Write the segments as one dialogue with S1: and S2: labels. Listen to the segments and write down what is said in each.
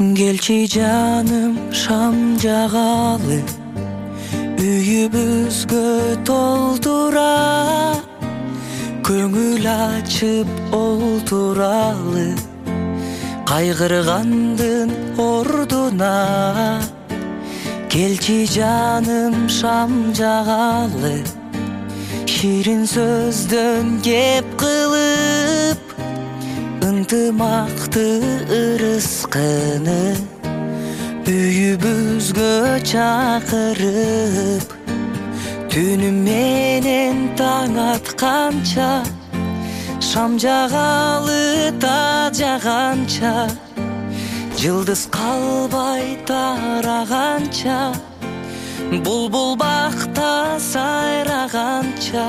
S1: Келчи жаным шам жагалы, үйүбүзгө толтура, көңүл ачып олтуралы, кайгыргандын ордуна. Келчи жаным шам жагалы, ширин сөздөн кеп кылып, ынтымакты ырыскыны үйүбүзгө чакырып. Түнү менен таң атканча, шам жагалы та жаганча, жылдыз калбай тараганча, булбул бакта сайраганча,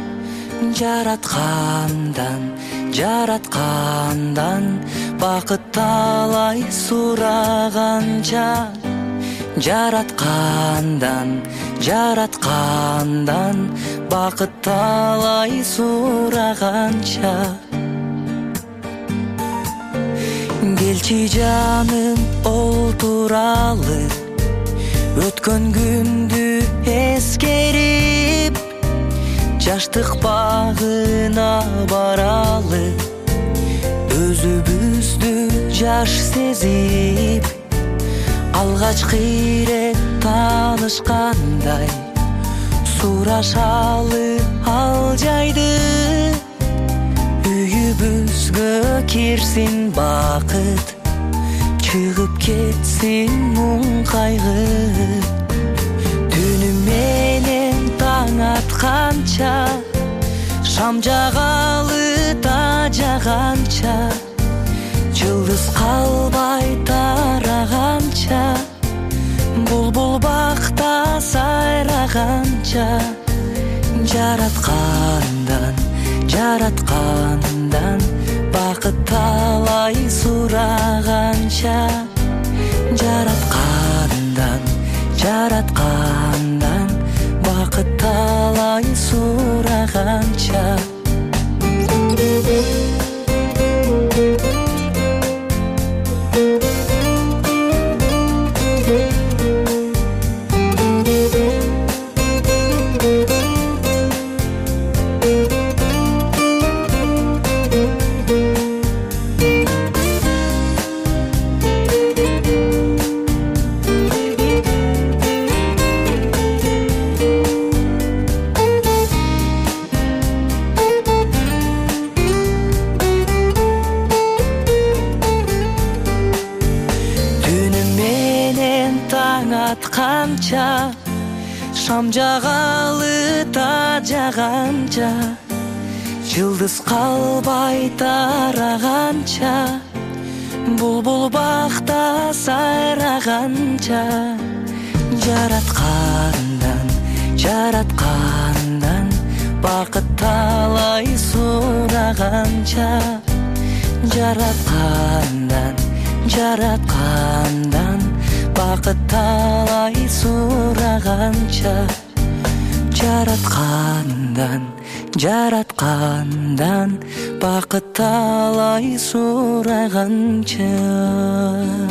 S1: жараткандан бакыт талай сураганча, жараткандан бакыт талай сураганча. Келчи жаным олтуралы, өткөн күндү эскерип, жаштык багына баралы, өзүбүздү жаш сезип. Алгачкы ирет таанышкандай, сурашалы ал жайды. Үйүбүзгө кирсин бакыт, чыгып кетсин муң кайгы. Түнү менен таң атканча, шам жагалы та жаганча, жылдыз калбай тараганча, булбул бакта сайраганча, жараткандан бакыт талай сураганча, жараткандан бакыт талай сураганча. Атканча, шам жагалы та жаганча, жылдыз калбай тараганча, булбул бакта сайраганча, жараткандан бакыт талай сураганча, жараткандан бакыт талай сураганча, жараткандан бакыт талай сураганча.